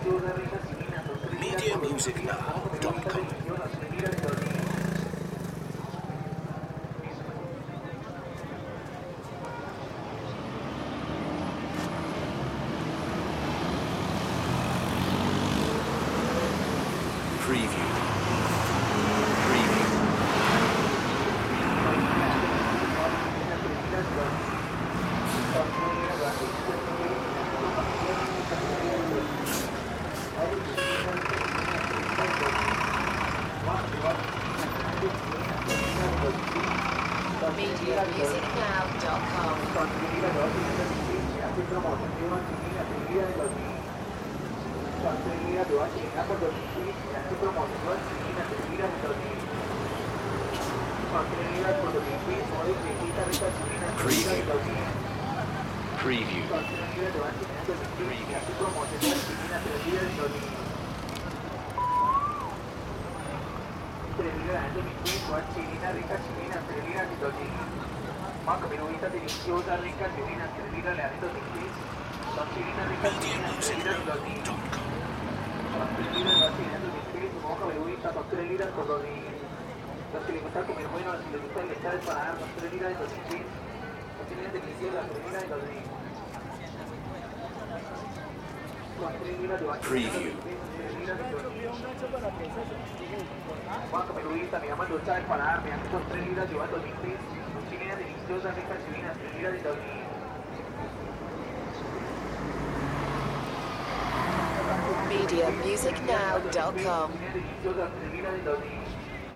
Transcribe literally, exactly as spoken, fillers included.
media music now dot com. Preview. Preview. media music now dot com. Preview. Preview. Media music now dot com. Preview. media music now dot com.